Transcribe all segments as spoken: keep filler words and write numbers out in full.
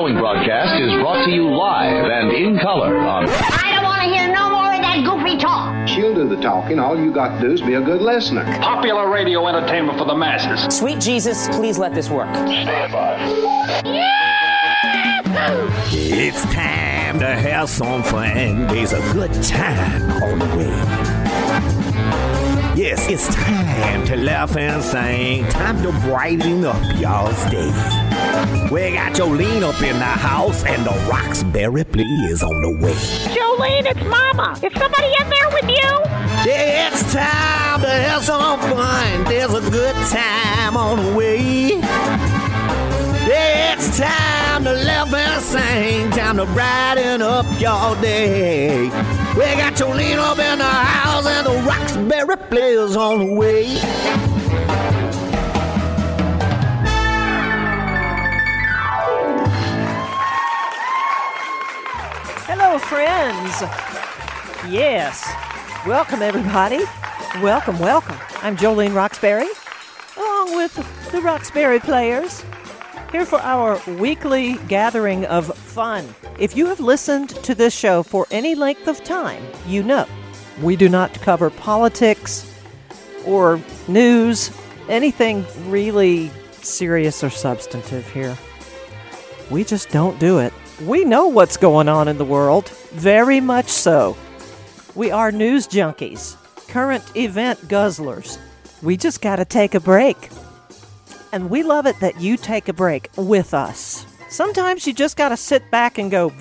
following broadcast is brought to you live and in color on... I don't want to hear no more of that goofy talk. She'll do the talking. All you got to do is be a good listener. Popular radio entertainment for the masses. Sweet Jesus, please let this work. Stand by. It's time to have some fun. There's a good time on the way. Yes, it's time to laugh and sing. Time to brighten up y'all's day. We got Jolene up in the house and the Roxbury play is on the way. Jolene, it's Mama. Is somebody in there with you? Yeah, it's time to have some fun. There's a good time on the way. Yeah, it's time to laugh and sing. Time to brighten up y'all day. We got Jolene up in the house and the Roxbury players on the way. Hello, friends. Yes. Welcome, everybody. Welcome, welcome. I'm Jolene Roxbury, along with the Roxbury players, here for our weekly gathering of fun. If you have listened to this show for any length of time, you know we do not cover politics or news, anything really serious or substantive here. We just don't do it. We know what's going on in the world, very much so. We are news junkies, current event guzzlers. We just got to take a break. And we love it that you take a break with us. Sometimes you just got to sit back and go,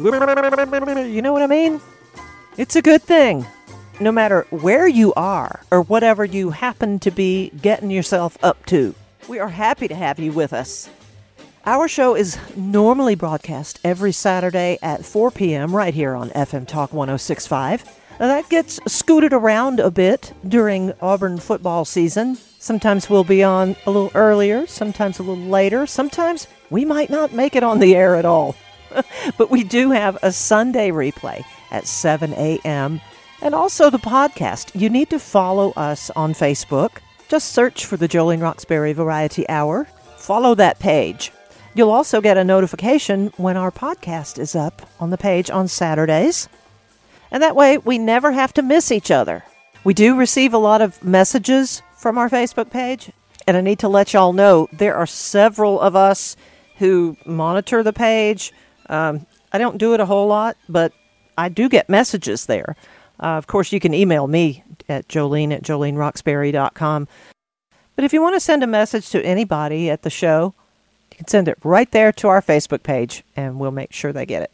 you know what I mean? It's a good thing. No matter where you are or whatever you happen to be getting yourself up to, we are happy to have you with us. Our show is normally broadcast every Saturday at four p.m. right here on F M Talk one oh six point five. Now that gets scooted around a bit during Auburn football season. Sometimes we'll be on a little earlier, sometimes a little later. Sometimes we might not make it on the air at all. But we do have a Sunday replay at seven a.m. and also the podcast. You need to follow us on Facebook. Just search for the Jolene Roxbury Variety Hour. Follow that page. You'll also get a notification when our podcast is up on the page on Saturdays. And that way we never have to miss each other. We do receive a lot of messages from our Facebook page, and I need to let y'all know there are several of us who monitor the page. Um, I don't do it a whole lot, but I do get messages there. Uh, of course, you can email me at jolene at jolene roxbury dot com. But if you want to send a message to anybody at the show, you can send it right there to our Facebook page, and we'll make sure they get it.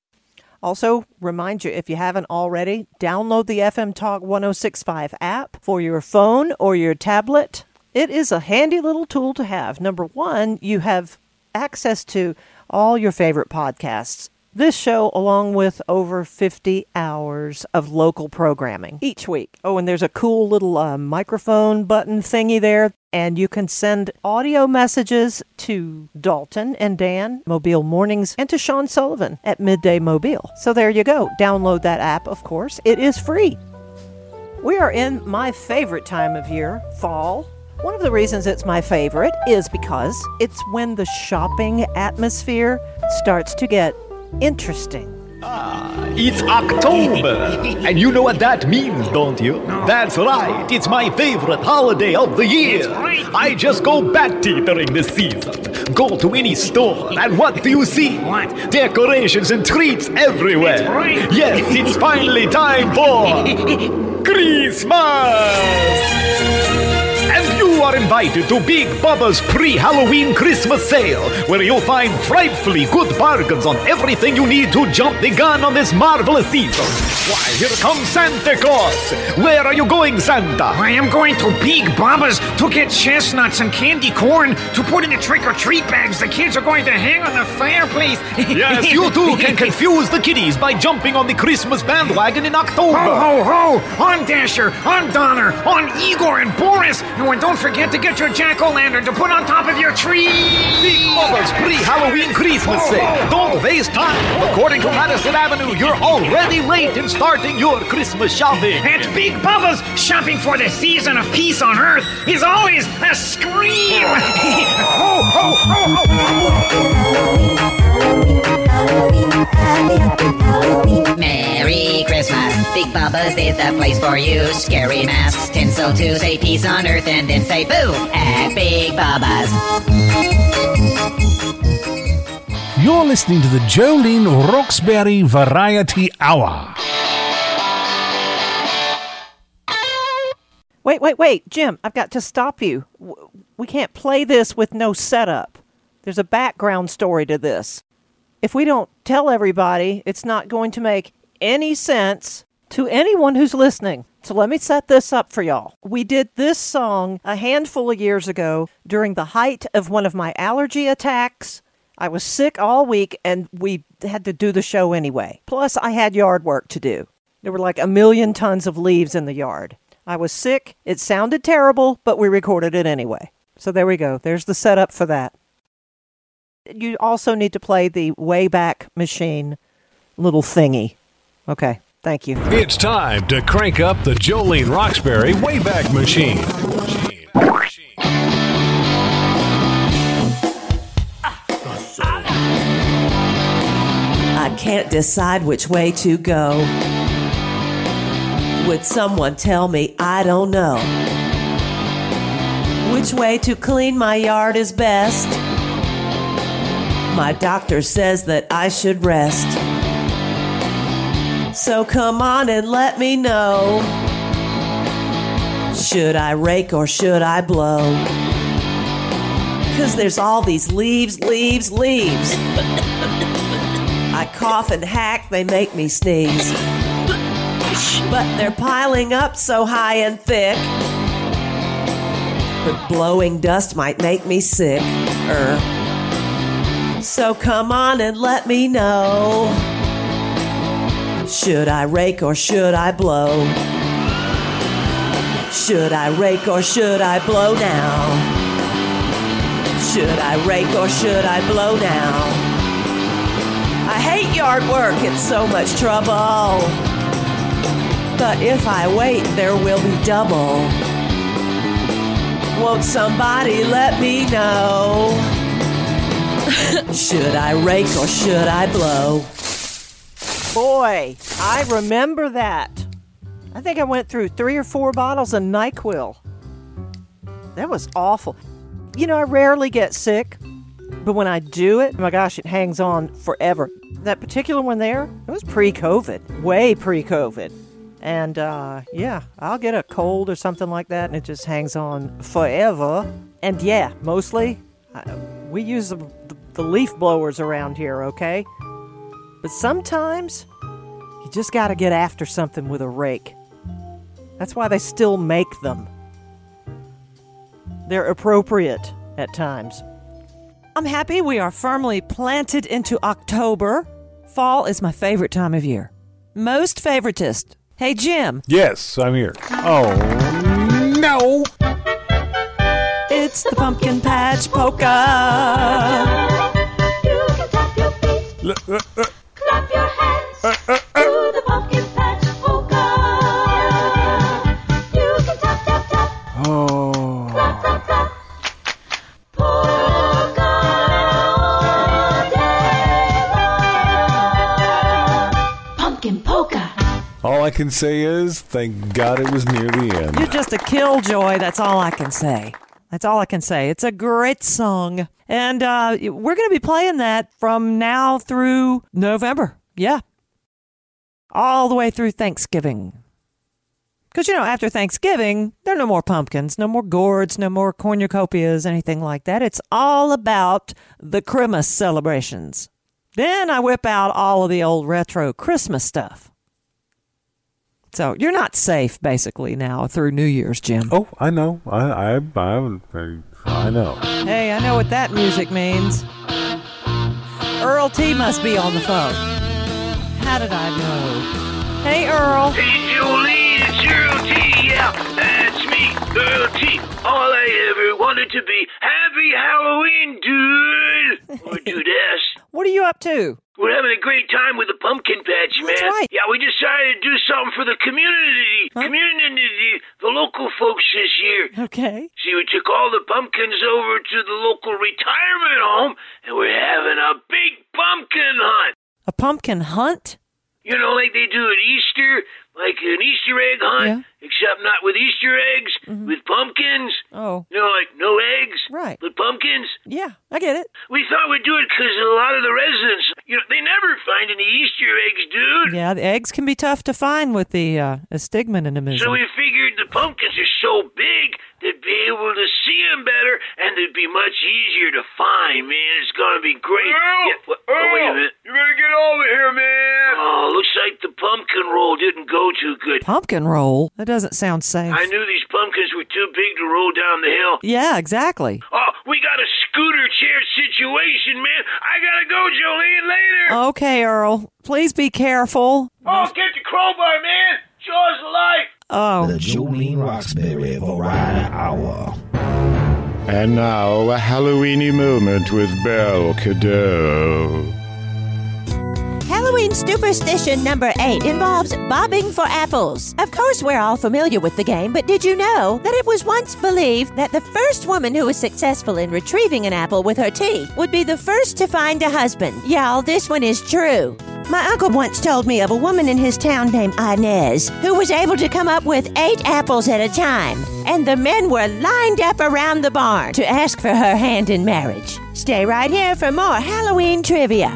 Also, remind you, if you haven't already, download the F M Talk one oh six point five app for your phone or your tablet. It is a handy little tool to have. Number one, you have access to all your favorite podcasts. This show, along with over fifty hours of local programming each week. Oh, and there's a cool little uh, microphone button thingy there. And you can send audio messages to Dalton and Dan, Mobile Mornings, and to Sean Sullivan at Midday Mobile. So there you go. Download that app, of course. It is free. We are in my favorite time of year, fall. One of the reasons it's my favorite is because it's when the shopping atmosphere starts to get interesting. Ah, it's October, and you know what that means, don't you? No. That's right, it's my favorite holiday of the year. Right. I just go bat-teetering this season. Go to any store, and what do you see? What? Decorations and treats everywhere. It's right. Yes, it's finally time for Christmas! And you are invited to Big Bubba's pre-Halloween Christmas sale, where you'll find frightfully good bargains on everything you need to jump the gun on this marvelous season. Why, here comes Santa Claus. Where are you going, Santa? I am going to Big Bubba's to get chestnuts and candy corn to put in the trick-or-treat bags the kids are going to hang on the fireplace. Yes, you too can confuse the kiddies by jumping on the Christmas bandwagon in October. Ho, ho, ho! On Dasher, on Donner, on Igor and Boris. And don't forget to get your jack-o'-lantern to put on top of your tree. Big Bubba's pre-Halloween Christmas sale. Don't waste time. According to Madison Avenue, you're already late in starting your Christmas shopping. At Big Bubba's, shopping for the season of peace on Earth is always a scream. Ho, ho, ho, ho. Bubba's is the place for you. Scary masks, tinsel to say peace on earth, and then say boo at Big Bubba's. You're listening to the Jolene Roxbury Variety Hour. Wait, wait, wait, Jim, I've got to stop you. We can't play this with no setup. There's a background story to this. If we don't tell everybody, it's not going to make any sense to anyone who's listening. So let me set this up for y'all. We did this song a handful of years ago during the height of one of my allergy attacks. I was sick all week, and we had to do the show anyway. Plus, I had yard work to do. There were like a million tons of leaves in the yard. I was sick. It sounded terrible, but we recorded it anyway. So there we go. There's the setup for that. You also need to play the Wayback Machine little thingy. Okay, thank you. It's time to crank up the Jolene Roxbury Wayback Machine. I can't decide which way to go. Would someone tell me? I don't know. Which way to clean my yard is best? My doctor says that I should rest. So come on and let me know. Should I rake or should I blow? 'Cause there's all these leaves, leaves, leaves. I cough and hack, they make me sneeze. But they're piling up so high and thick. But blowing dust might make me sick. Er. So come on and let me know. Should I rake or should I blow? Should I rake or should I blow now? Should I rake or should I blow now? I hate yard work, it's so much trouble. But if I wait, there will be double. Won't somebody let me know? Should I rake or should I blow? Boy, I remember that. I think I went through three or four bottles of NyQuil. That was awful. You know, I rarely get sick, but when I do it, oh my gosh, it hangs on forever. That particular one there, it was pre-COVID, way pre-COVID. And, uh, yeah, I'll get a cold or something like that, and it just hangs on forever. And, yeah, mostly, uh, we use the, the, the leaf blowers around here, okay? But sometimes, you just got to get after something with a rake. That's why they still make them. They're appropriate at times. I'm happy we are firmly planted into October. Fall is my favorite time of year. Most favoritist. Hey, Jim. Yes, I'm here. Oh, no. It's the Pumpkin Patch Polka. You can tap your feet, L- uh, uh, clap your hands uh, uh, uh. to the Pumpkin Patch Polka. You can tap, tap, tap, Oh. clap, clap, clap. Polka all day long. Pumpkin Polka. All I can say is, thank God it was near the end. You're just a killjoy. That's all I can say. That's all I can say. It's a great song. And uh, we're going to be playing that from now through November. Yeah. All the way through Thanksgiving. Because, you know, after Thanksgiving, there are no more pumpkins, no more gourds, no more cornucopias, anything like that. It's all about the Christmas celebrations. Then I whip out all of the old retro Christmas stuff. So you're not safe, basically, now through New Year's, Jim. Oh, I know. I, I, I, I, I know. Hey, I know what that music means. Earl T must be on the phone. How did I know? Hey, Earl. Hey, Jolene, it's Earl T. Yeah, that's me, Earl T. All I ever wanted to be. Happy Halloween, dude. Or dude-ass. What are you up to? We're having a great time with the pumpkin patch, man. That's right. Yeah, we decided to do something for the community, huh? community, the local folks this year. Okay. See, we took all the pumpkins over to the local retirement home, and we're having a big pumpkin hunt. A pumpkin hunt? You know, like they do at Easter. Easter, like an Easter egg hunt, Yeah. except not with Easter eggs, Mhm. with pumpkins. Oh. You know, like no eggs, Right. but pumpkins. Yeah, I get it. We thought we'd do it because a lot of the residents, you know, they never find any Easter eggs, dude. Yeah, the eggs can be tough to find with the uh, astigmatism. So we figured the pumpkins are so big, they'd be able to see them better, and they'd be much easier to find, man. It's gonna be great. Earl! Yeah, what, oh, wait a minute. You better get over here, man! Oh, looks like the pumpkin roll didn't go too good. Pumpkin roll? That doesn't sound safe. I knew these pumpkins were too big to roll down the hill. Yeah, exactly. Oh, we got a scooter chair situation, man. I gotta go, Jolene, later. Okay, Earl. Please be careful. Oh, get the crowbar, man. Jaws of life. Oh. The Jolene Roxbury Variety Hour. And now, a Halloweeny moment with Belle Cadeau. Halloween superstition number eight involves bobbing for apples. Of course, we're all familiar with the game, but did you know that it was once believed that the first woman who was successful in retrieving an apple with her teeth would be the first to find a husband? Y'all, this one is true. My uncle once told me of a woman in his town named Inez who was able to come up with eight apples at a time, and the men were lined up around the barn to ask for her hand in marriage. Stay right here for more Halloween trivia.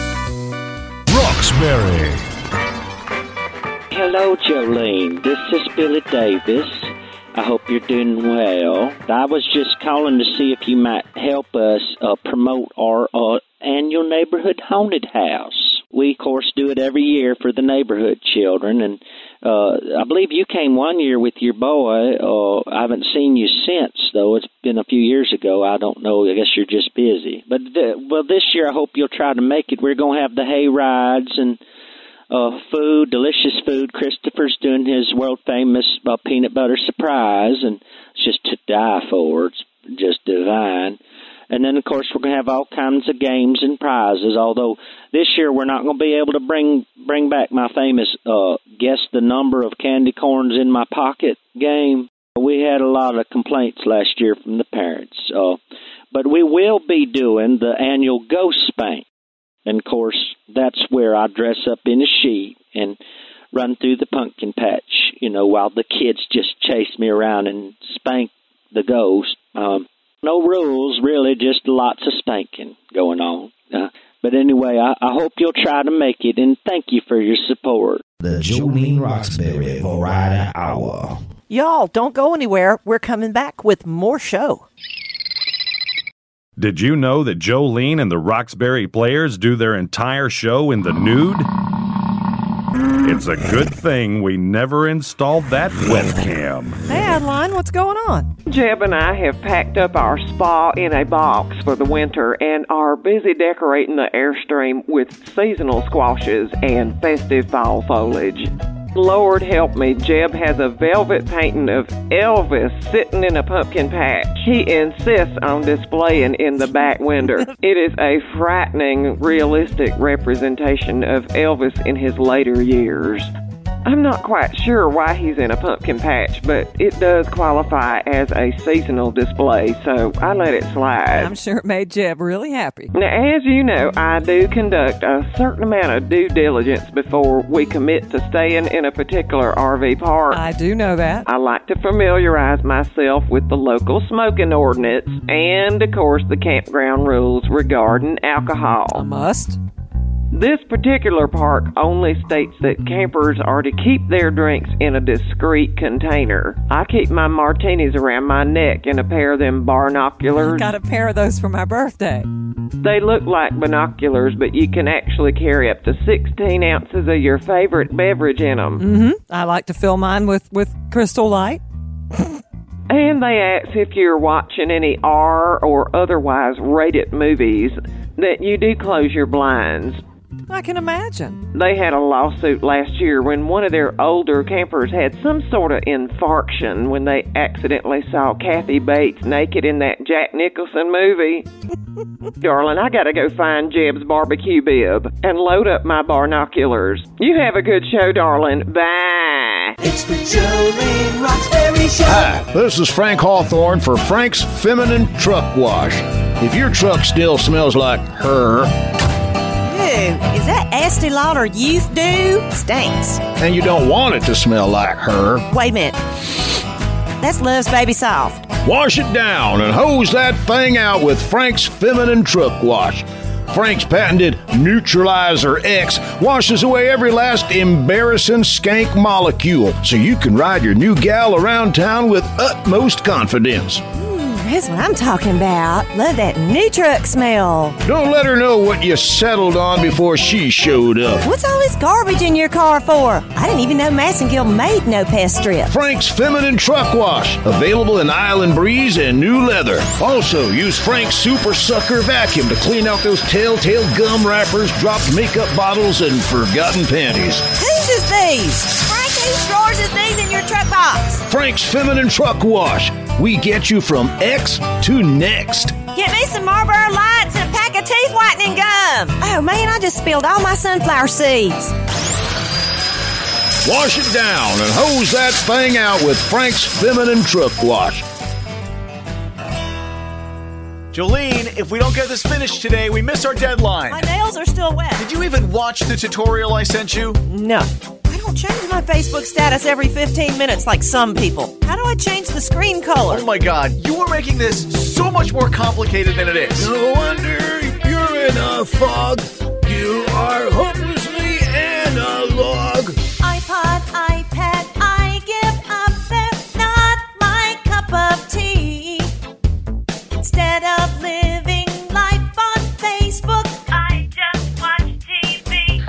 Roxbury. Hello, Jolene. This is Billy Davis. I hope you're doing well. I was just calling to see if you might help us uh, promote our uh, annual neighborhood haunted house. We, of course, do it every year for the neighborhood children, and uh, I believe you came one year with your boy. Uh, I haven't seen you since, though. It's been a few years ago. I don't know. I guess you're just busy. But, th- well, this year I hope you'll try to make it. We're going to have the hay rides and uh, food, delicious food. Christopher's doing his world-famous uh, peanut butter surprise, and it's just to die for. It's just divine. And then, of course, we're going to have all kinds of games and prizes, although this year we're not going to be able to bring bring back my famous uh, guess the number of candy corns in my pocket game. We had a lot of complaints last year from the parents. Uh, but we will be doing the annual Ghost Spank. And, of course, that's where I dress up in a sheet and run through the pumpkin patch, you know, while the kids just chase me around and spank the ghost. Um No rules, really, just lots of spanking going on. Uh, but anyway, I, I hope you'll try to make it, and thank you for your support. The Jolene Roxbury Variety Hour. Y'all, don't go anywhere. We're coming back with more show. Did you know that Jolene and the Roxbury Players do their entire show in the nude? It's a good thing we never installed that webcam. Hey, Adeline, what's going on? Jeb and I have packed up our spa in a box for the winter and are busy decorating the Airstream with seasonal squashes and festive fall foliage. Lord help me, Jeb has a velvet painting of Elvis sitting in a pumpkin patch. He insists on displaying in the back window. It is a frightening, realistic representation of Elvis in his later years. I'm not quite sure why he's in a pumpkin patch, but it does qualify as a seasonal display, so I let it slide. I'm sure it made Jeb really happy. Now, as you know, I do conduct a certain amount of due diligence before we commit to staying in a particular R V park. I do know that. I like to familiarize myself with the local smoking ordinance and, of course, the campground rules regarding alcohol. A must. This particular park only states that campers are to keep their drinks in a discreet container. I keep my martinis around my neck in a pair of them barnoculars. Got a pair of those for my birthday. They look like binoculars, but you can actually carry up to sixteen ounces of your favorite beverage in them. Mm-hmm. I like to fill mine with, with Crystal Light. And they ask if you're watching any R or otherwise rated movies that you do close your blinds. I can imagine. They had a lawsuit last year when one of their older campers had some sort of infarction when they accidentally saw Kathy Bates naked in that Jack Nicholson movie. Darling, I gotta go find Jeb's barbecue bib and load up my barnoculars. You have a good show, darling. Bye. It's the Jolene Roxbury Show. Hi, this is Frank Hawthorne for Frank's Feminine Truck Wash. If your truck still smells like her, Is that Estee Lauder Youth Dew? Stinks. And you don't want it to smell like her. Wait a minute. That's Love's Baby Soft. Wash it down and hose that thing out with Frank's Feminine Truck Wash. Frank's patented Neutralizer X washes away every last embarrassing skank molecule so you can ride your new gal around town with utmost confidence. That's what I'm talking about. Love that new truck smell. Don't let her know what you settled on before she showed up. What's all this garbage in your car for? I didn't even know Massengill made no pest strip. Frank's Feminine Truck Wash. Available in Island Breeze and New Leather. Also, use Frank's Super Sucker Vacuum to clean out those telltale gum wrappers, dropped makeup bottles, and forgotten panties. Whose is these? Frank, whose drawers is these in your truck box? Frank's Feminine Truck Wash. We get you from X to next. Get me some Marlboro Lights and a pack of teeth whitening gum. Oh, man, I just spilled all my sunflower seeds. Wash it down and hose that thing out with Frank's Feminine Truck Wash. Jolene, if we don't get this finished today, we miss our deadline. My nails are still wet. Did you even watch the tutorial I sent you? No. I don't change my Facebook status every fifteen minutes like some people. How do I change the screen color? Oh my god, you are making this so much more complicated than it is. No wonder you're in a fog. You are hopelessly analog. iPod, iPad, I give up. They're not my cup of tea. Instead of living life on Facebook, I just watch T V.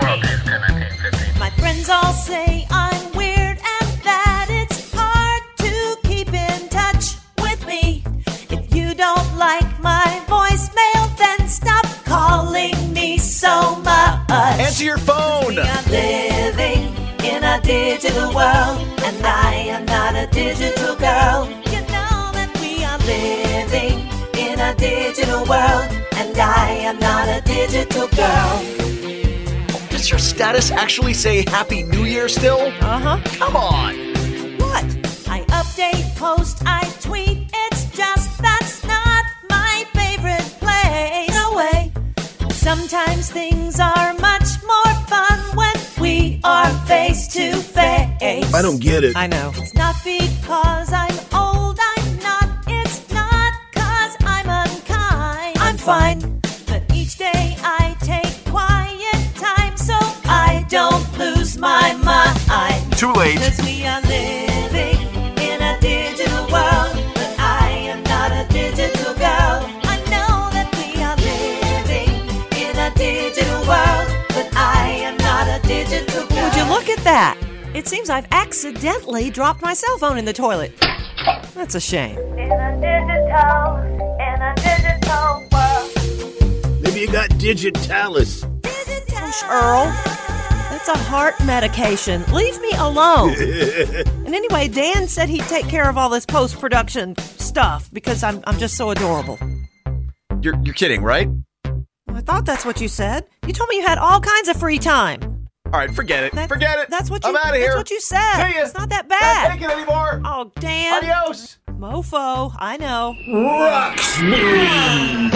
My friends all say I'm weird and that it's hard to keep in touch with me. If you don't like my voicemail, then stop calling me so much. Answer your phone. We are living in a digital world, and I am not a digital girl. You know that we are living in a digital world, and I am not a digital girl. Does your status actually say Happy New Year still? Uh-huh. Come on. What? I update, post, I tweet. It's just that's not my favorite place. No way. Sometimes things are much more fun when we are face to face. I don't get it. I know. It's not because I'm old, I'm not. It's not because I'm unkind. I'm fine. But each day I take quiet time so I don't lose my mind. Too late. Cause we are living in a digital world, but I am not a digital girl. I know that we are living in a digital world, but I am not a digital girl. Would you look at that? It seems I've accidentally dropped my cell phone in the toilet. That's a shame. In a digital, in a digital world. Maybe you got digitalis. Gosh, Earl, that's a heart medication. Leave me alone. And anyway, Dan said he'd take care of all this post-production stuff because I'm I'm just so adorable. You're you're kidding, right? I thought that's what you said. You told me you had all kinds of free time. All right, forget it. That, forget it. That's what you. I'm out of here. That's what you said. See ya. It's not that bad. Can't take it anymore. Oh, Dan. Adios. Mofo. I know. Roxbury.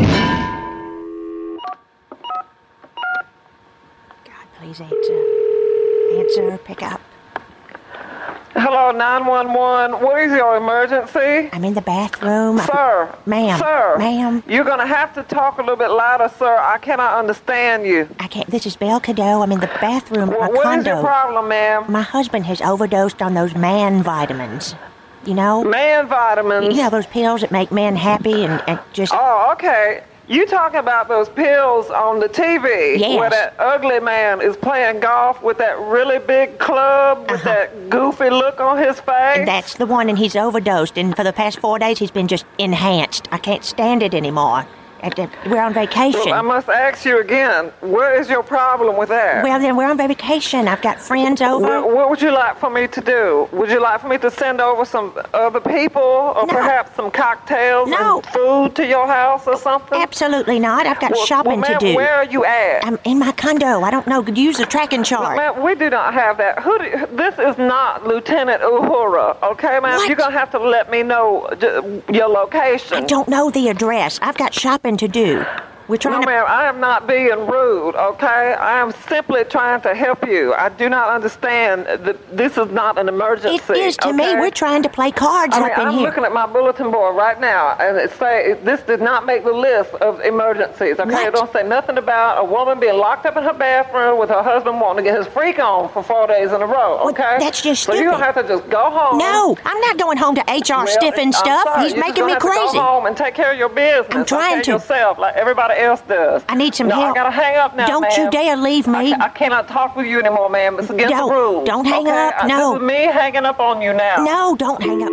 God, please answer. Answer, pick up. Hello, nine one one. What is your emergency? I'm in the bathroom. Sir. Ma'am. Sir. Ma'am. You're going to have to talk a little bit louder, sir. I cannot understand you. I can't. This is Belle Cadeau. I'm in the bathroom of my What condo. is your problem, ma'am? My husband has overdosed on those man vitamins. You know? Man vitamins? You know, those pills that make men happy and, and just... Oh, okay. You talking about those pills on the T V Yes. where that ugly man is playing golf with that really big club with Uh-huh. that goofy look on his face? That's the one, and he's overdosed, and for the past four days he's been just enhanced. I can't stand it anymore. At the, we're on vacation. Well, I must ask you again, what is your problem with that? Well, then we're on vacation. I've got friends over. What, what would you like for me to do? Would you like for me to send over some other people or No. perhaps some cocktails No. and food to your house or something? Absolutely not. I've got Well, shopping well, ma'am, to do. where are you at? I'm in my condo. I don't know. Could use the tracking chart. Well, ma'am, we do not have that. Who do, this is not Lieutenant Uhura, okay, ma'am? What? You're going to have to let me know j- your location. I don't know the address. I've got shopping to do. We're trying no, to... ma'am, I am not being rude, okay? I am simply trying to help you. I do not understand that this is not an emergency. It is to okay? me. We're trying to play cards I mean, up in I'm here. looking at my bulletin board right now, and it say this did not make the list of emergencies, okay? What? It don't say nothing about a woman being locked up in her bathroom with her husband wanting to get his freak on for four days in a row, okay? Well, that's just So you don't have to just go home. No, I'm not going home to H R Well, Stiffen I'm stuff. sorry, He's you making just me have to crazy. go home and take care of your business. I'm trying okay, to. yourself like everybody else does. I need some no, help. I gotta hang up now, Don't ma'am. you dare leave me. I, ca- I cannot talk with you anymore, ma'am. It's against Don't- the rules. don't hang okay? up, I- no. This is me hanging up on you now. No, don't hang up.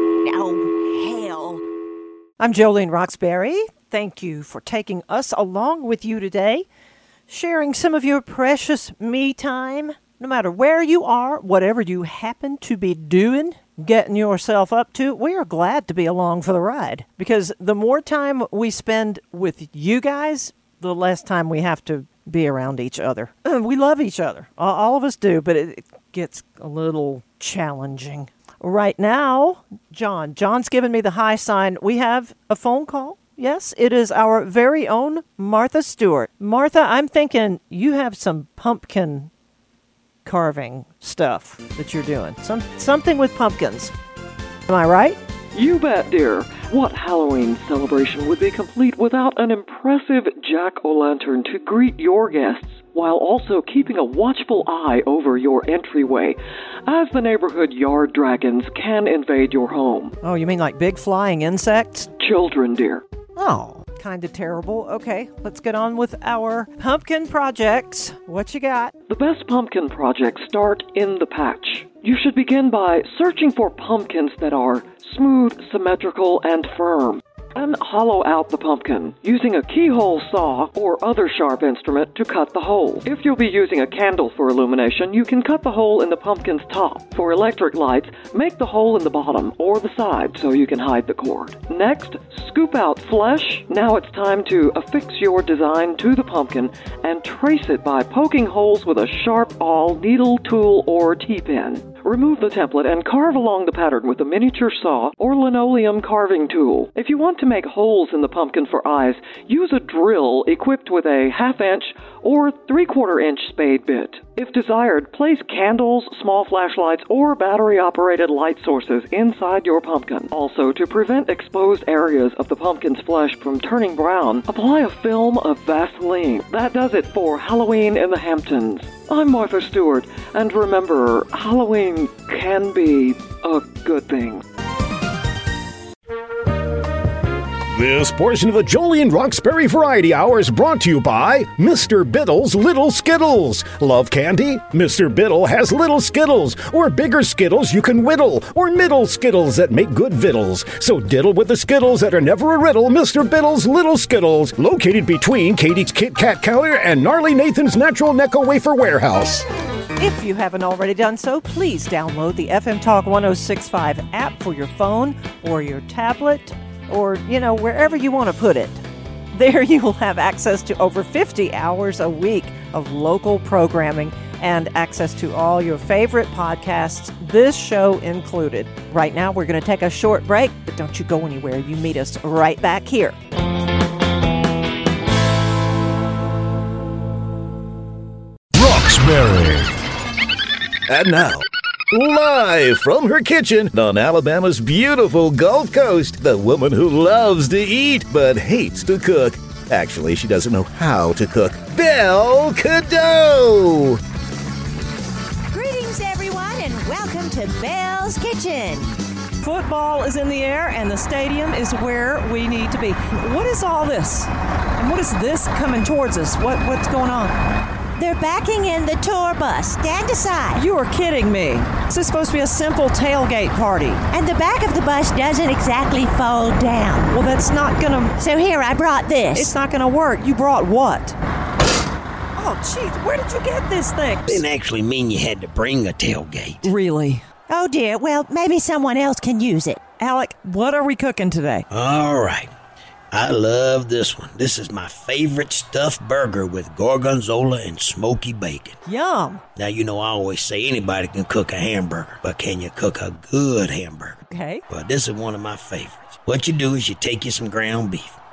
Oh, hell. I'm Jolene Roxbury. Thank you for taking us along with you today, sharing some of your precious me time. No matter where you are, whatever you happen to be doing, getting yourself up to, we are glad to be along for the ride. Because the more time we spend with you guys, the less time we have to be around each other. We love each other. All, all of us do, but it, it gets a little challenging. Right now, John. John's given me the high sign. We have a phone call. Yes, it is our very own Martha Stewart. Martha, I'm thinking you have some pumpkin carving stuff that you're doing. Some something with pumpkins. Am I right? You bet, dear. What Halloween celebration would be complete without an impressive jack-o'-lantern to greet your guests, while also keeping a watchful eye over your entryway, as the neighborhood yard dragons can invade your home. Oh, you mean like big flying insects? Children, dear. Oh, kind of terrible. Okay, let's get on with our pumpkin projects. What you got? The best pumpkin projects start in the patch. You should begin by searching for pumpkins that are smooth, symmetrical, and firm. And hollow out the pumpkin using a keyhole saw or other sharp instrument to cut the hole. If you'll be using a candle for illumination, you can cut the hole in the pumpkin's top. For electric lights, make the hole in the bottom or the side so you can hide the cord. Next, scoop out flesh. Now it's time to affix your design to the pumpkin and trace it by poking holes with a sharp awl, needle, tool, or T-pin. Remove the template and carve along the pattern with a miniature saw or linoleum carving tool. If you want to make holes in the pumpkin for eyes, use a drill equipped with a half-inch or three-quarter inch spade bit. If desired, place candles, small flashlights, or battery-operated light sources inside your pumpkin. Also, to prevent exposed areas of the pumpkin's flesh from turning brown, apply a film of Vaseline. That does it for Halloween in the Hamptons. I'm Martha Stewart, and remember, Halloween can be a good thing. This portion of the Jolene Roxbury Variety Hour is brought to you by Mister Biddle's Little Skittles. Love candy? Mister Biddle has little Skittles, or bigger Skittles you can whittle, or middle Skittles that make good vittles. So diddle with the Skittles that are never a riddle. Mister Biddle's Little Skittles, located between Katie's Kit Kat counter and Gnarly Nathan's Natural Necco Wafer Warehouse. If you haven't already done so, please download the F M Talk one oh six point five app for your phone or your tablet, or, you know, wherever you want to put it. There you will have access to over fifty hours a week of local programming and access to all your favorite podcasts, this show included. Right now, we're going to take a short break, but don't you go anywhere. You meet us right back here. Roxbury. And now, live from her kitchen on Alabama's beautiful Gulf Coast, the woman who loves to eat but hates to cook. Actually, she doesn't know how to cook. Belle Cadeau! Greetings, everyone, and welcome to Belle's Kitchen. Football is in the air, and the stadium is where we need to be. What is all this? And what is this coming towards us? What What's going on? They're backing in the tour bus. Stand aside. You are kidding me. This is supposed to be a simple tailgate party. And the back of the bus doesn't exactly fold down. Well, that's not gonna... So here, I brought this. It's not gonna work. You brought what? Oh, jeez, where did you get this thing? Didn't actually mean you had to bring a tailgate. Really? Oh, dear. Well, maybe someone else can use it. Alec, what are we cooking today? All right. I love this one. This is my favorite stuffed burger with gorgonzola and smoky bacon. Yum. Now, you know I always say anybody can cook a hamburger, but can you cook a good hamburger? Okay. Well, this is one of my favorites. What you do is you take you some ground beef.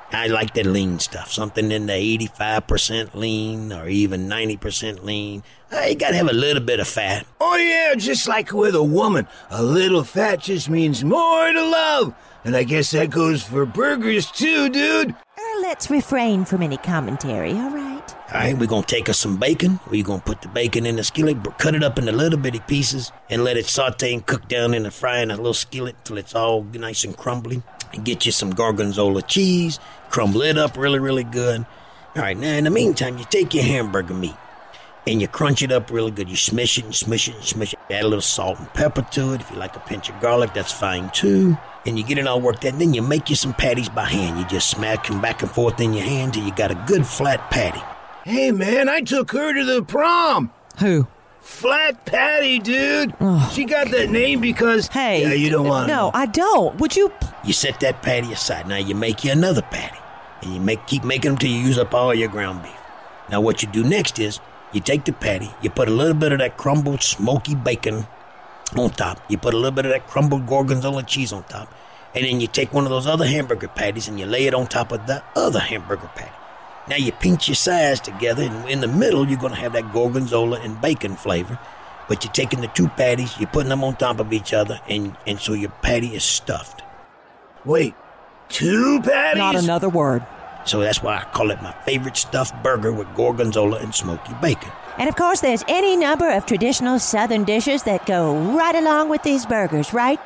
I like that lean stuff, something in the eighty-five percent lean or even ninety percent lean. Uh, you gotta have a little bit of fat. Oh yeah, just like with a woman. A little fat just means more to love. And I guess that goes for burgers too, dude. Er, let's refrain from any commentary, all right? All right, we're gonna take us some bacon. We're gonna put the bacon in the skillet, cut it up into little bitty pieces, and let it saute and cook down in the fry in a little skillet till it's all nice and crumbly. And get you some gorgonzola cheese, crumble it up really, really good. All right, now in the meantime, you take your hamburger meat and you crunch it up really good. You smish it and smish it and smish it. Add a little salt and pepper to it. If you like a pinch of garlic, that's fine too. And you get it all worked out. And then you make you some patties by hand. You just smack them back and forth in your hand till you got a good flat patty. Hey, man, I took her to the prom. Who? Flat Patty, dude. Oh. She got that name because... Hey. Yeah, you don't want to. No, I don't. Would you... You set that patty aside. Now you make you another patty. And you make keep making them till you use up all your ground beef. Now what you do next is, you take the patty, you put a little bit of that crumbled smoky bacon on top. You put a little bit of that crumbled gorgonzola cheese on top. And then you take one of those other hamburger patties and you lay it on top of the other hamburger patty. Now you pinch your sides together, and in the middle you're going to have that gorgonzola and bacon flavor. But you're taking the two patties, you're putting them on top of each other, and, and so your patty is stuffed. Wait, two patties? Not another word. So that's why I call it my favorite stuffed burger with gorgonzola and smoky bacon. And of course, there's any number of traditional Southern dishes that go right along with these burgers, right?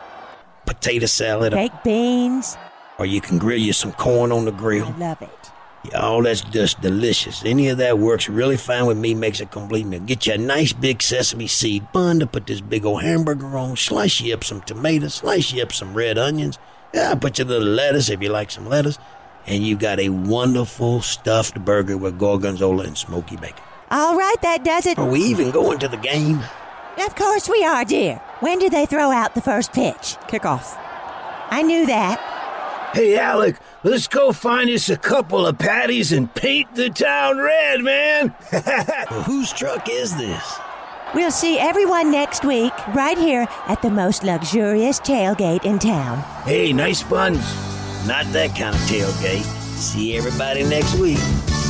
Potato salad. Baked beans. Or you can grill you some corn on the grill. I love it. Yeah, all that's just delicious. Any of that works really fine with me, makes a complete meal. Get you a nice big sesame seed bun to put this big old hamburger on. Slice you up some tomatoes. Slice you up some red onions. Yeah, put you a little lettuce if you like some lettuce. And you got a wonderful stuffed burger with gorgonzola and smoky bacon. All right, that does it. Are we even going to the game? Of course we are, dear. When do they throw out the first pitch? Kickoff. I knew that. Hey, Alec, let's go find us a couple of patties and paint the town red, man. Well, whose truck is this? We'll see everyone next week, right here at the most luxurious tailgate in town. Hey, nice buns. Not that kind of tailgate. See everybody next week.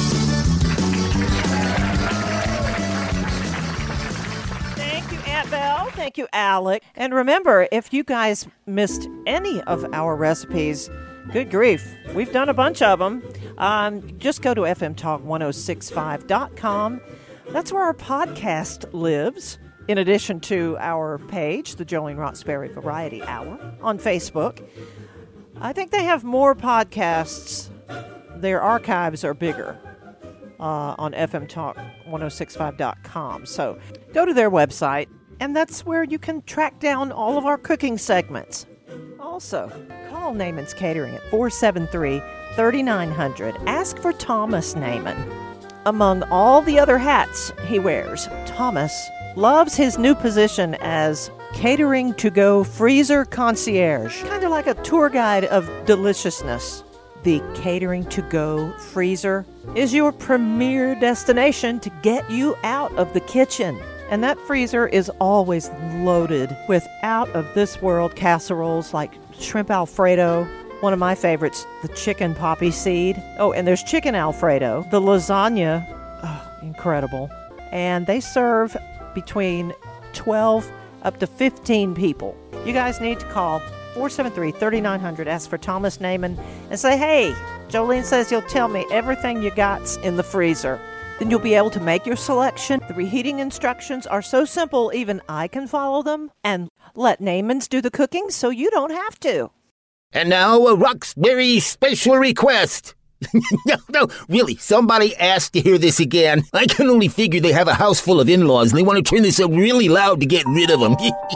Thank you, Aunt Belle. Thank you, Alec. And remember, if you guys missed any of our recipes, good grief, we've done a bunch of them. Um, just go to f m talk ten sixty-five dot com. That's where our podcast lives, in addition to our page, the Jolene Roxbury Variety Hour, on Facebook. I think they have more podcasts. Their archives are bigger uh, on f m talk ten sixty-five dot com. So go to their website, and that's where you can track down all of our cooking segments. Also, call Naaman's Catering at four seven three, three nine zero zero. Ask for Thomas Naaman. Among all the other hats he wears, Thomas loves his new position as catering to go freezer concierge, kind of like a tour guide of deliciousness. The catering to go freezer is your premier destination to get you out of the kitchen. And that freezer is always loaded with out of this world casseroles like shrimp Alfredo. One of my favorites, the chicken poppy seed. Oh, and there's chicken Alfredo. The lasagna, oh, incredible. And they serve between twelve up to fifteen people. You guys need to call four seven three, three nine zero zero, ask for Thomas Naaman, and say, hey, Jolene says you'll tell me everything you got's in the freezer. Then you'll be able to make your selection. The reheating instructions are so simple, even I can follow them. And let Naaman's do the cooking so you don't have to. And now a Roxbury special request. no, no, really, somebody asked to hear this again. I can only figure they have a house full of in-laws and they want to turn this up really loud to get rid of them.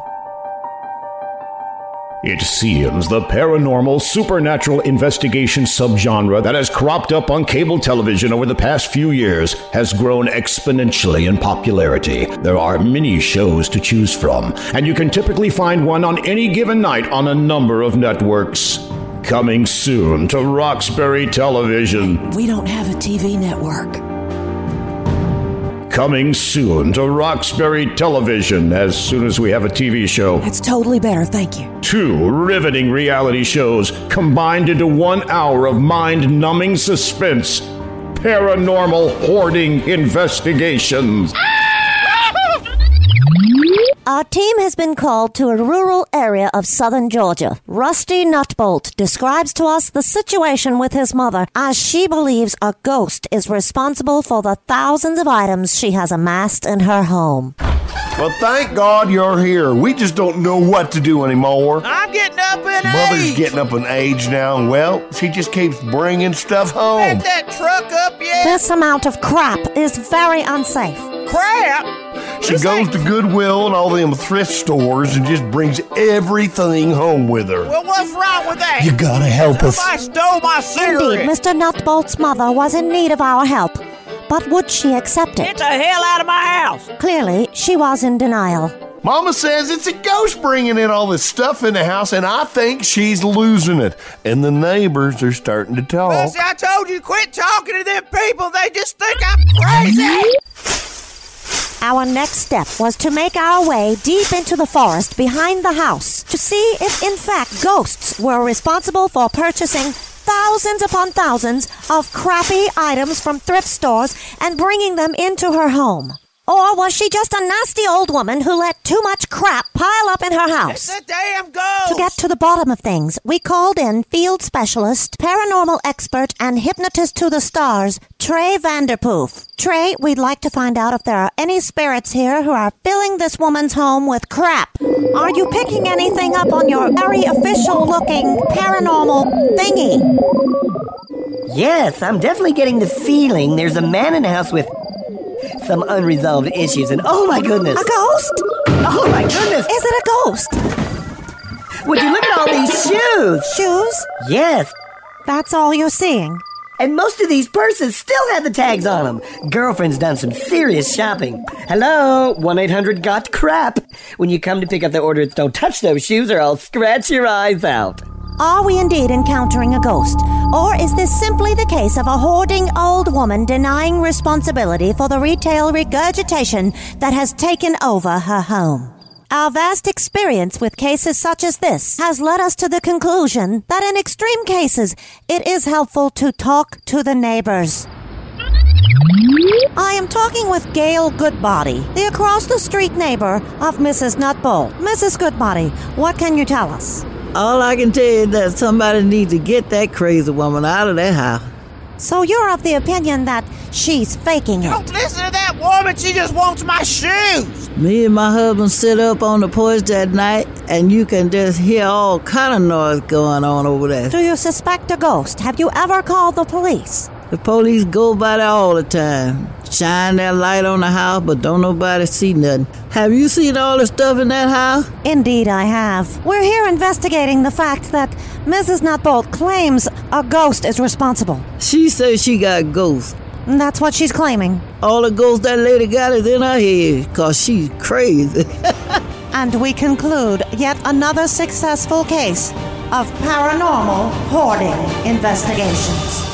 It seems the paranormal supernatural investigation subgenre that has cropped up on cable television over the past few years has grown exponentially in popularity. There are many shows to choose from, and you can typically find one on any given night on a number of networks. Coming soon to Roxbury Television. We don't have a T V network. Coming soon to Roxbury Television as soon as we have a T V show. It's totally better, thank you. Two riveting reality shows combined into one hour of mind-numbing suspense. Paranormal Hoarding Investigations. Our team has been called to a rural area of southern Georgia. Rusty Nutbolt describes to us the situation with his mother as she believes a ghost is responsible for the thousands of items she has amassed in her home. Well, thank God you're here. We just don't know what to do anymore. I'm getting up in Mother's age. getting up in age now, and well, she just keeps bringing stuff home. Get that truck up yet? This amount of crap is very unsafe. Crap? She goes to Goodwill and all them thrift stores and just brings everything home with her. Well, what's wrong with that? You gotta help us. Somebody stole my cigarette. Indeed, Mister Nutbolt's mother was in need of our help. But would she accept it? Get the hell out of my house. Clearly, she was in denial. Mama says it's a ghost bringing in all this stuff in the house, and I think she's losing it. And the neighbors are starting to talk. Well, see, I told you, quit talking to them people. They just think I'm crazy. Our next step was to make our way deep into the forest behind the house to see if, in fact, ghosts were responsible for purchasing thousands upon thousands of crappy items from thrift stores and bringing them into her home. Or was she just a nasty old woman who let too much crap pile up in her house? It's a damn ghost! To get to the bottom of things, we called in field specialist, paranormal expert, and hypnotist to the stars, Trey Vanderpoof. Trey, we'd like to find out if there are any spirits here who are filling this woman's home with crap. Are you picking anything up on your very official-looking paranormal thingy? Yes, I'm definitely getting the feeling there's a man in the house with some unresolved issues, and oh my goodness. A ghost? Oh my goodness. Is it a ghost? Would you look at all these shoes? Shoes? Yes. That's all you're seeing. And most of these purses still have the tags on them. Girlfriend's done some serious shopping. Hello, one eight hundred got crap. When you come to pick up the order, it's don't touch those shoes or I'll scratch your eyes out. Are we indeed encountering a ghost? Or is this simply the case of a hoarding old woman denying responsibility for the retail regurgitation that has taken over her home? Our vast experience with cases such as this has led us to the conclusion that in extreme cases, it is helpful to talk to the neighbors. I am talking with Gail Goodbody, the across-the-street neighbor of Missus Nutbolt. Missus Goodbody, what can you tell us? All I can tell you is that somebody needs to get that crazy woman out of that house. So you're of the opinion that she's faking it? Don't listen to that woman. She just wants my shoes. Me and my husband sit up on the porch that night, and you can just hear all kind of noise going on over there. Do you suspect a ghost? Have you ever called the police? The police go by there all the time. Shine that light on the house, but don't nobody see nothing. Have you seen all the stuff in that house? Indeed, I have. We're here investigating the fact that Missus Nutbolt claims a ghost is responsible. She says she got ghosts. And that's what she's claiming. All the ghosts that lady got is in her head, because she's crazy. And we conclude yet another successful case of paranormal hoarding investigations.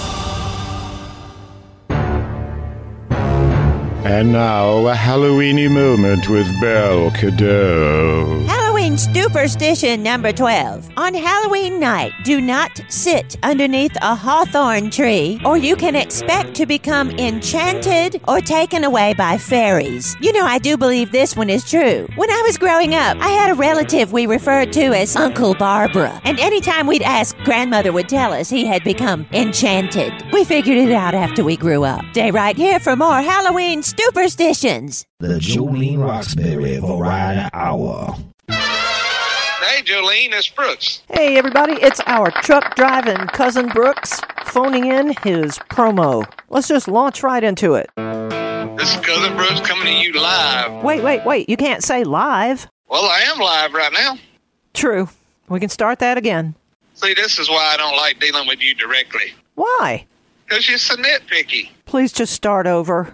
And now, a Halloweeny moment with Belle Cadeau. Halloween superstition number twelve. On Halloween night, do not sit underneath a hawthorn tree, or you can expect to become enchanted or taken away by fairies. You know, I do believe this one is true. When I was growing up, I had a relative we referred to as Uncle Barbara, and anytime we'd ask, grandmother would tell us he had become enchanted. We figured it out after we grew up. Stay right here for more Halloween superstitions. The Jolene Roxbury Variety Hour. Hey, Jolene, it's Brooks. Hey, everybody, it's our truck-driving cousin Brooks phoning in his promo. Let's just launch right into it. This is Cousin Brooks coming to you live. Wait, wait, wait, you can't say live. Well, I am live right now. True. We can start that again. See, this is why I don't like dealing with you directly. Why? Because you're so nitpicky. Please just start over.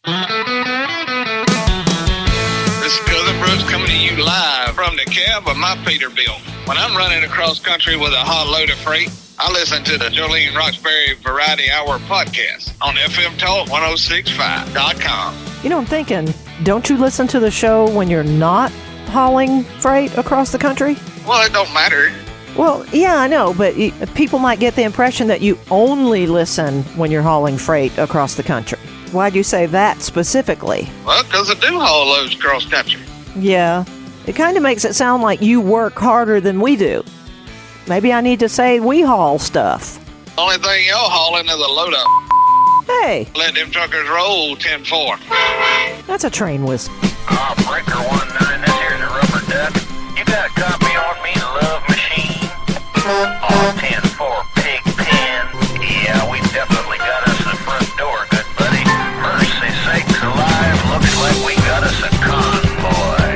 This is Cousin Brooks coming to you live from the cab of my Peterbilt. When I'm running across country with a hot load of freight, I listen to the Jolene Roxbury Variety Hour podcast on F M Talk ten sixty-five dot com. You know, I'm thinking, don't you listen to the show when you're not hauling freight across the country? Well, it don't matter. Well, yeah, I know, but y- people might get the impression that you only listen when you're hauling freight across the country. Why'd you say that specifically? Well, because I do haul loads cross country. Yeah, it kind of makes it sound like you work harder than we do. Maybe I need to say we haul stuff. Only thing y'all hauling is a load up. Hey. Let them truckers roll ten four. That's a train whistle. Ah, uh, Breaker one nine, this here's a rubber duck. You got a copy on me, Love Machine? Oh, ten four, Pig Pen. Yeah, we definitely got us the front door, good buddy. Mercy sakes alive, looks like we got us a convoy.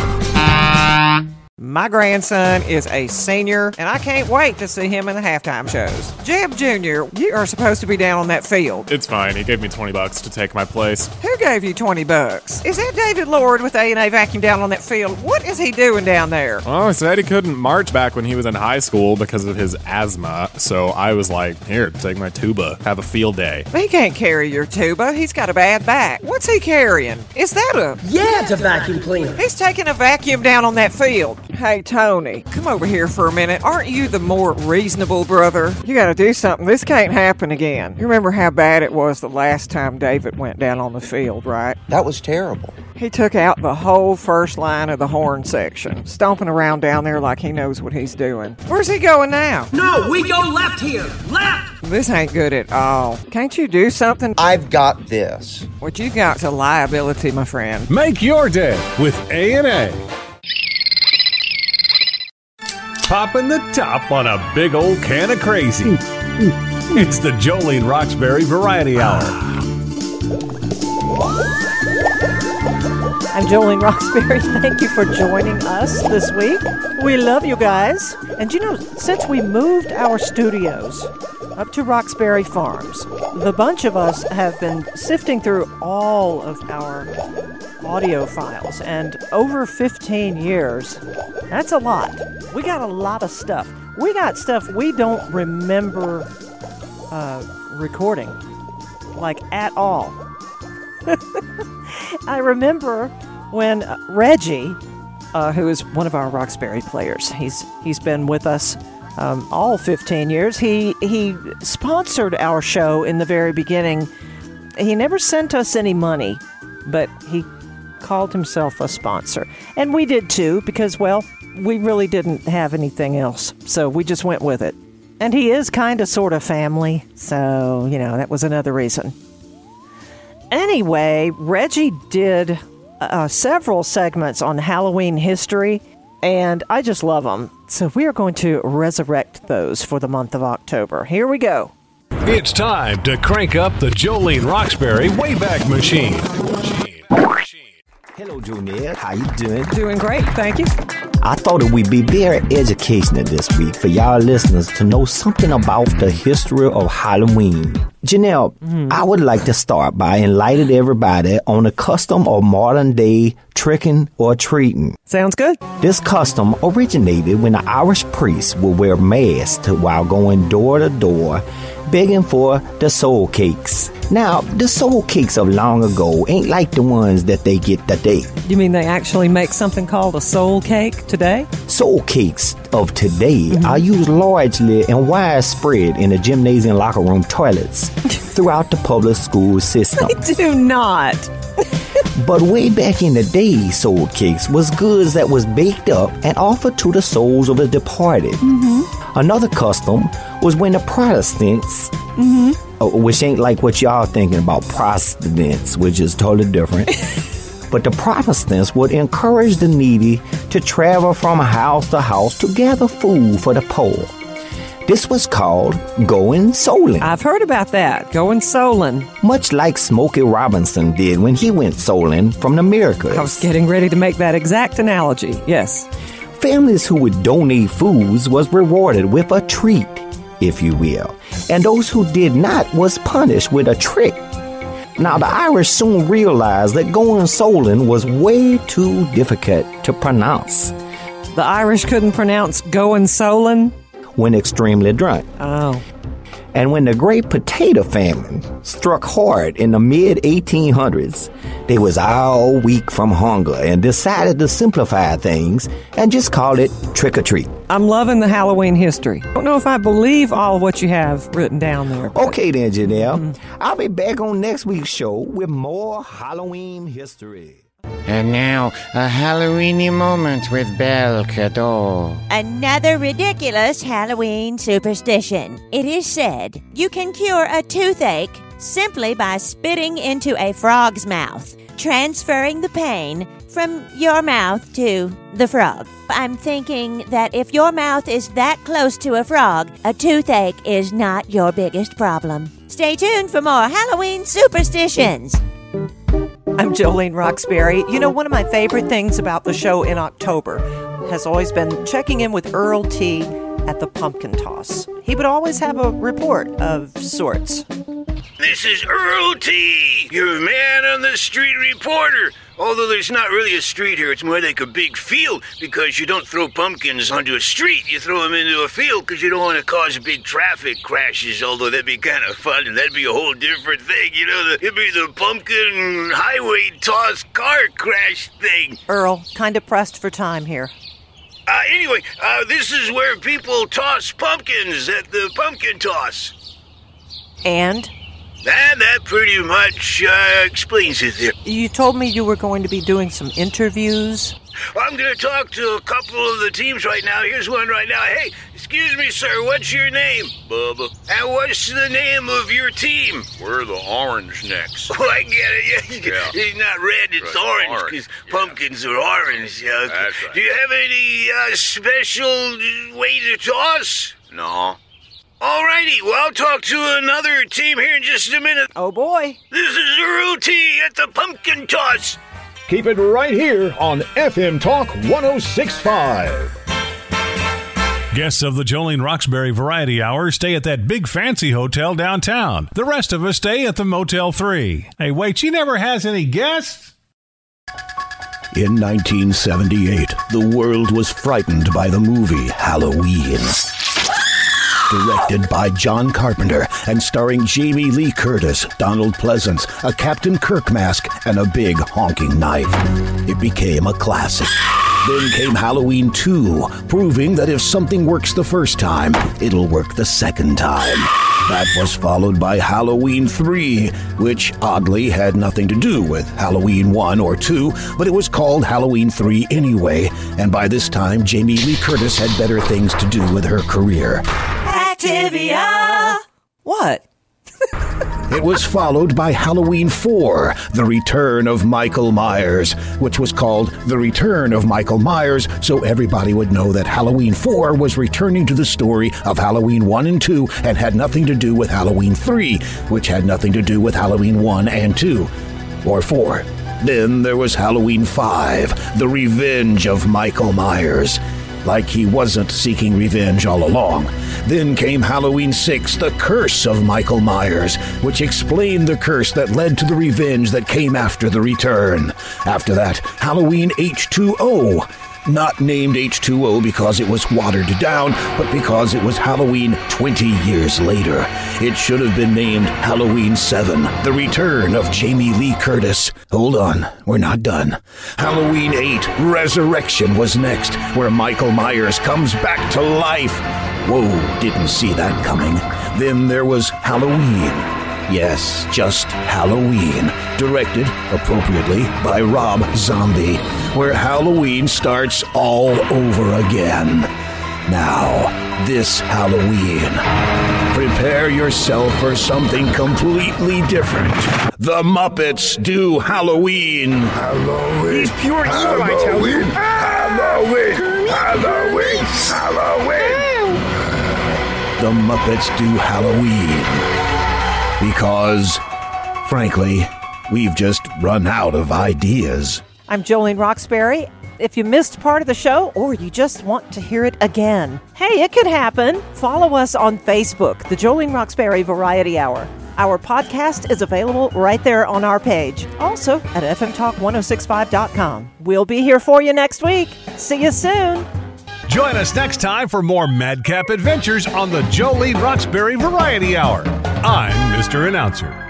My grandson is a senior, and I can't wait to see him in the halftime shows. Jeb Junior, you are supposed to be down on that field. It's fine. He gave me twenty bucks to take my place. Who gave you twenty bucks? Is that David Lord with A and A Vacuum down on that field? What is he doing down there? Oh, he said he couldn't march back when he was in high school because of his asthma. So I was like, here, take my tuba. Have a field day. He can't carry your tuba. He's got a bad back. What's he carrying? Is that a... Yeah, it's a vacuum cleaner. He's taking a vacuum down on that field. Hey, Tony, come over here for a minute. Aren't you the more reasonable brother? You gotta do something. This can't happen again. You remember how bad it was the last time David went down on the field, right? That was terrible. He took out the whole first line of the horn section, stomping around down there like he knows what he's doing. Where's he going now? No, we go left here. Left! This ain't good at all. Can't you do something? I've got this. What you got's a liability, my friend. Make your day with A and A. Popping the top on a big old can of crazy. It's the Jolene Roxbury Variety Hour. I'm Jolene Roxbury. Thank you for joining us this week. We love you guys. And you know, since we moved our studios up to Roxbury Farms, the bunch of us have been sifting through all of our audio files. And over fifteen years, that's a lot. We got a lot of stuff. We got stuff we don't remember uh, recording, like at all. I remember when uh, Reggie, uh, who is one of our Roxbury players, he's he's been with us um, all fifteen years. He he sponsored our show in the very beginning. He never sent us any money, but he called himself a sponsor. And we did too, because, well, we really didn't have anything else. So we just went with it. And he is kind of sort of family. So, you know, that was another reason. Anyway, Reggie did uh, several segments on Halloween history, and I just love them. So we are going to resurrect those for the month of October. Here we go. It's time to crank up the Jolene Roxbury Wayback Machine. Hello, Jonelle. How you doing? Doing great, thank you. I thought it would be very educational this week for y'all listeners to know something about the history of Halloween. Janelle, mm. I would like to start by enlightening everybody on the custom of modern-day tricking or treating. Sounds good. This custom originated when the Irish priests would wear masks while going door to door begging for the soul cakes. Now, the soul cakes of long ago ain't like the ones that they get today. You mean they actually make something called a soul cake today? Soul cakes of today mm-hmm. are used largely and widespread in the gymnasium locker room toilets throughout the public school system. They do not. But way back in the day, soul cakes was goods that was baked up and offered to the souls of the departed. Mm-hmm. Another custom was when the Protestants, mm-hmm. uh, which ain't like what y'all thinking about Protestants, which is totally different. But the Protestants would encourage the needy to travel from house to house to gather food for the poor. This was called going souling. I've heard about that, going souling. Much like Smokey Robinson did when he went souling from the Americas. I was getting ready to make that exact analogy, yes. Families who would donate foods was rewarded with a treat, if you will. And those who did not was punished with a trick. Now, the Irish soon realized that going souling was way too difficult to pronounce. The Irish couldn't pronounce going souling? When extremely drunk. Oh. And when the Great Potato Famine struck hard in the mid eighteen hundreds, they was all weak from hunger and decided to simplify things and just call it trick-or-treat. I'm loving the Halloween history. I don't know if I believe all of what you have written down there. but- Okay then, Janelle. Mm-hmm. I'll be back on next week's show with more Halloween history. And now, a Halloweeny moment with Belle Cadeau. Another ridiculous Halloween superstition. It is said you can cure a toothache simply by spitting into a frog's mouth, transferring the pain from your mouth to the frog. I'm thinking that if your mouth is that close to a frog, a toothache is not your biggest problem. Stay tuned for more Halloween superstitions. I'm Jolene Roxbury. You know, one of my favorite things about the show in October has always been checking in with Earl T. at the pumpkin toss. He would always have a report of sorts. This is Earl T., your man on the street reporter. Although there's not really a street here, it's more like a big field, because you don't throw pumpkins onto a street, you throw them into a field because you don't want to cause big traffic crashes, although that'd be kind of fun, and that'd be a whole different thing, you know, the, it'd be the pumpkin highway toss car crash thing. Earl, kind of pressed for time here. Uh, anyway, uh, this is where people toss pumpkins at the pumpkin toss. And? That, that pretty much uh, explains it there. You told me you were going to be doing some interviews. I'm going to talk to a couple of the teams right now. Here's one right now. Hey, excuse me, sir, what's your name? Bubba. And what's the name of your team? We're the Orange Necks. Oh, I get it. Yeah. Yeah. It's not red, it's Right, orange, orange, because yeah. pumpkins are orange. Yeah, okay. That's right. Do you have any uh, special way to toss? No. Alrighty, well, I'll talk to another team here in just a minute. Oh, boy. This is Earl T. at the pumpkin toss. Keep it right here on F M Talk one oh six point five. Guests of the Jolene Roxbury Variety Hour stay at that big fancy hotel downtown. The rest of us stay at the Motel three. Hey, wait, she never has any guests? In nineteen seventy-eight, the world was frightened by the movie Halloween. Directed by John Carpenter and starring Jamie Lee Curtis, Donald Pleasance, a Captain Kirk mask, and a big honking knife. It became a classic. Then came Halloween two, proving that if something works the first time, it'll work the second time. That was followed by Halloween three, which oddly had nothing to do with Halloween one or two, but it was called Halloween three anyway, and by this time, Jamie Lee Curtis had better things to do with her career. Activia! What? It was followed by Halloween four, The Return of Michael Myers, which was called The Return of Michael Myers, so everybody would know that Halloween four was returning to the story of Halloween one and two and had nothing to do with Halloween three, which had nothing to do with Halloween one and two, or four. Then there was Halloween five, The Revenge of Michael Myers. Like he wasn't seeking revenge all along. Then came Halloween six, The Curse of Michael Myers, which explained the curse that led to the revenge that came after the return. After that, Halloween H two O. Not named H two O because it was watered down, but because it was Halloween twenty years later. It should have been named Halloween seven, The Return of Jamie Lee Curtis. Hold on, we're not done. Halloween eight, Resurrection was next, where Michael Myers comes back to life. Whoa, didn't see that coming. Then there was Halloween. Yes, just Halloween, directed, appropriately, by Rob Zombie, where Halloween starts all over again. Now, this Halloween, prepare yourself for something completely different. The Muppets do Halloween. Halloween. He's pure evil, I tell you. Halloween. Halloween. Halloween. The Muppets do Halloween. Because, frankly, we've just run out of ideas. I'm Jolene Roxbury. If you missed part of the show or you just want to hear it again, hey, it could happen. Follow us on Facebook, the Jolene Roxbury Variety Hour. Our podcast is available right there on our page. Also at f m talk ten sixty-five dot com. We'll be here for you next week. See you soon. Join us next time for more madcap adventures on the Jolene Roxbury Variety Hour. I'm Mister Announcer.